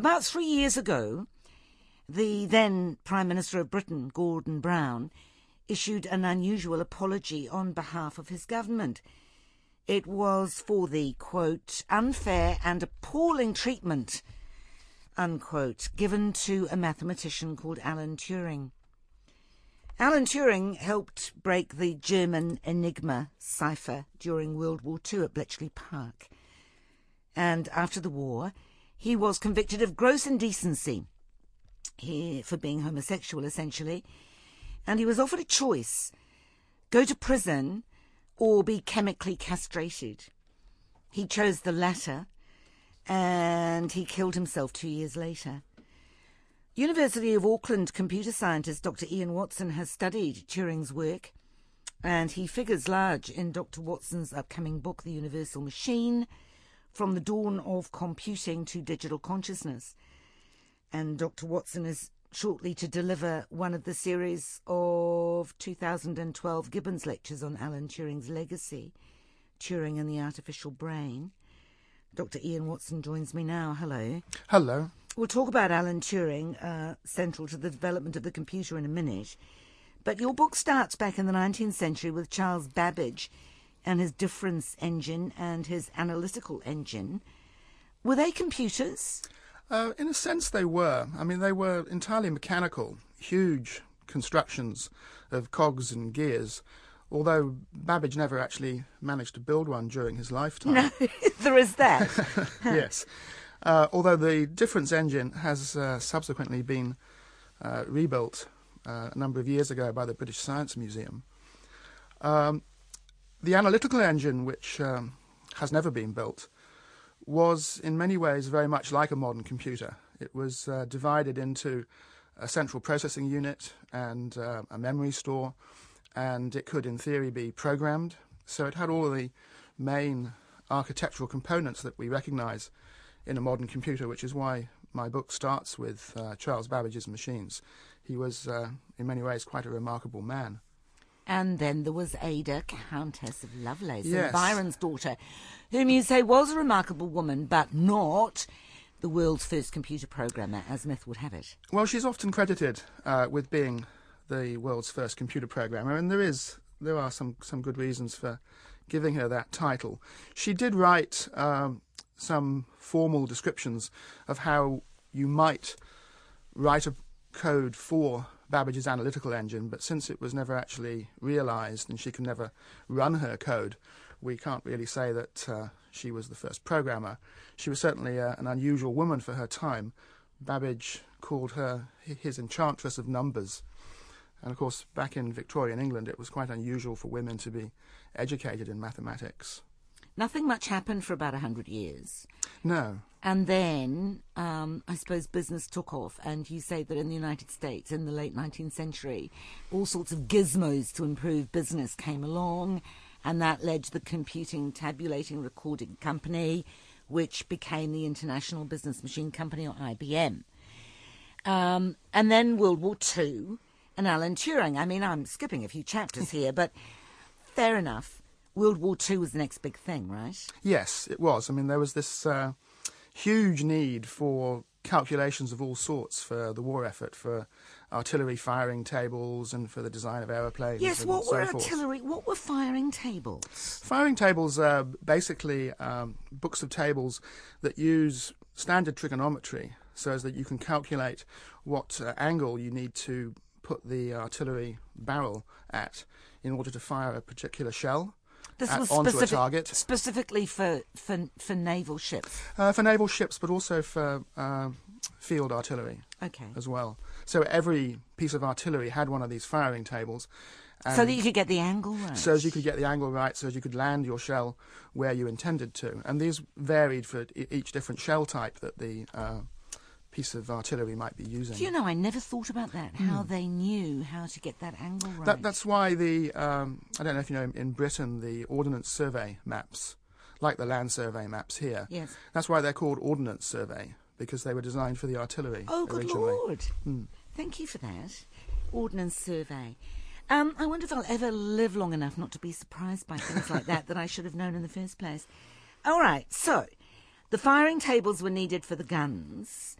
About 3 years ago, the then Prime Minister of Britain, Gordon Brown, issued an unusual apology on behalf of his government. It was for the, quote, unfair and appalling treatment, unquote, given to a mathematician called Alan Turing. Alan Turing helped break the German Enigma cipher during World War II at Bletchley Park. And after the war, he was convicted of gross indecency for being homosexual, essentially. And he was offered a choice: go to prison or be chemically castrated. He chose the latter, and he killed himself 2 years later. University of Auckland computer scientist Dr. Ian Watson has studied Turing's work, and he figures large in Dr. Watson's upcoming book, The Universal Machine, From the Dawn of Computing to Digital Consciousness. And Dr. Watson is shortly to deliver one of the series of 2012 Gibbons lectures on Alan Turing's legacy, Turing and the Artificial Brain. Dr. Ian Watson joins me now. Hello. Hello. We'll talk about Alan Turing, central to the development of the computer, in a minute. But your book starts back in the 19th century with Charles Babbage and his difference engine and his analytical engine. Were they computers? In a sense they were. I mean, they were entirely mechanical, huge constructions of cogs and gears, although Babbage never actually managed to build one during his lifetime. No, there is that. Yes. Although the difference engine has subsequently been rebuilt a number of years ago by the British Science Museum. The analytical engine, which has never been built, was in many ways very much like a modern computer. It was divided into a central processing unit and a memory store, and it could in theory be programmed. So it had all of the main architectural components that we recognise in a modern computer, which is why my book starts with Charles Babbage's machines. He was in many ways quite a remarkable man. And then there was Ada, Countess of Lovelace, Yes. Byron's daughter, whom you say was a remarkable woman, but not the world's first computer programmer, as myth would have it. Well, she's often credited with being the world's first computer programmer, and there are some good reasons for giving her that title. She did write some formal descriptions of how you might write a code for Babbage's analytical engine, but since it was never actually realised and she could never run her code, we can't really say that she was the first programmer. She was certainly an unusual woman for her time. Babbage called her his enchantress of numbers. And of course, back in Victorian England, it was quite unusual for women to be educated in mathematics. Nothing much happened for about 100 years. No. And then, I suppose, business took off, and you say that in the United States, in the late 19th century, all sorts of gizmos to improve business came along, and that led to the Computing, Tabulating, Recording Company, which became the International Business Machine Company, or IBM. And then World War II, and Alan Turing. I mean, I'm skipping a few chapters here, but fair enough. World War II was the next big thing, right? Yes, it was. I mean, there was this huge need for calculations of all sorts for the war effort, for artillery firing tables and for the design of aeroplanes. Yes, and what so were forth. artillery? What were firing tables? Firing tables are basically books of tables that use standard trigonometry so as that you can calculate what angle you need to put the artillery barrel at in order to fire a particular shell. This was onto a target. Specifically for naval ships. For naval ships, but also for field artillery as well. So every piece of artillery had one of these firing tables. So that you could get the angle right. So as you could get the angle right, so as you could land your shell where you intended to. And these varied for each different shell type that the piece of artillery might be using. Do you know, I never thought about that, how they knew how to get that angle right. That's why the, I don't know if you know, in Britain, the Ordnance Survey maps, like the land survey maps here, yes. That's why they're called Ordnance Survey, because they were designed for the artillery originally. Oh, good Lord. Thank you for that. Ordnance Survey. I wonder if I'll ever live long enough not to be surprised by things like that I should have known in the first place. All right, so the firing tables were needed for the guns.